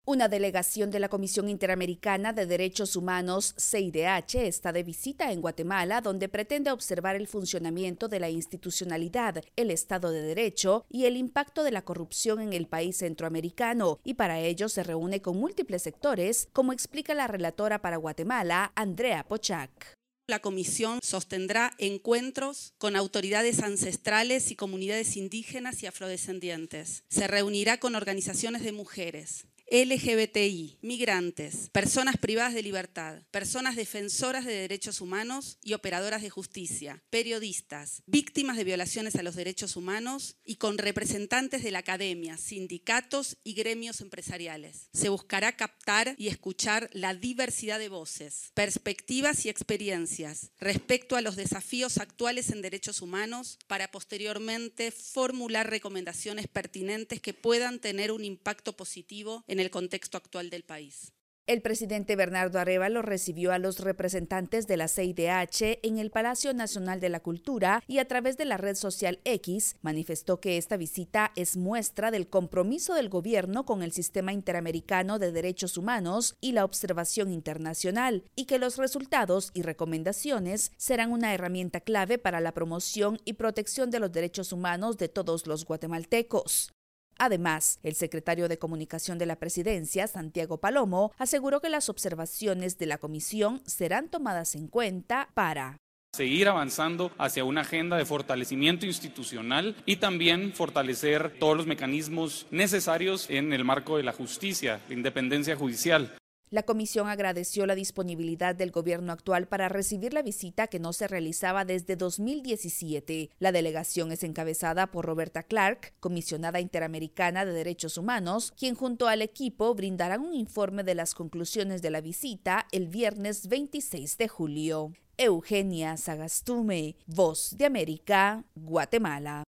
Una delegación de la Comisión Interamericana de Derechos Humanos, CIDH, está de visita en Guatemala, donde pretende observar el funcionamiento de la institucionalidad, el Estado de Derecho y el impacto de la corrupción en el país centroamericano, y para ello se reúne con múltiples sectores, como explica la relatora para Guatemala, Andrea Pochac. La comisión sostendrá encuentros con autoridades ancestrales y comunidades indígenas y afrodescendientes. Se reunirá con organizaciones de mujeres, LGBTI, migrantes, personas privadas de libertad, personas defensoras de derechos humanos y operadoras de justicia, periodistas, víctimas de violaciones a los derechos humanos y con representantes de la academia, sindicatos y gremios empresariales. Se buscará captar y escuchar la diversidad de voces, perspectivas y experiencias respecto a los desafíos actuales en derechos humanos para posteriormente formular recomendaciones pertinentes que puedan tener un impacto positivo en el contexto actual del país. El presidente Bernardo Arévalo recibió a los representantes de la CIDH en el Palacio Nacional de la Cultura y a través de la red social X manifestó que esta visita es muestra del compromiso del gobierno con el sistema interamericano de derechos humanos y la observación internacional, y que los resultados y recomendaciones serán una herramienta clave para la promoción y protección de los derechos humanos de todos los guatemaltecos. Además, el secretario de Comunicación de la Presidencia, Santiago Palomo, aseguró que las observaciones de la comisión serán tomadas en cuenta para seguir avanzando hacia una agenda de fortalecimiento institucional y también fortalecer todos los mecanismos necesarios en el marco de la justicia, la independencia judicial. La comisión agradeció la disponibilidad del gobierno actual para recibir la visita que no se realizaba desde 2017. La delegación es encabezada por Roberta Clark, comisionada interamericana de Derechos Humanos, quien junto al equipo brindará un informe de las conclusiones de la visita el viernes 26 de julio. Eugenia Sagastume, Voz de América, Guatemala.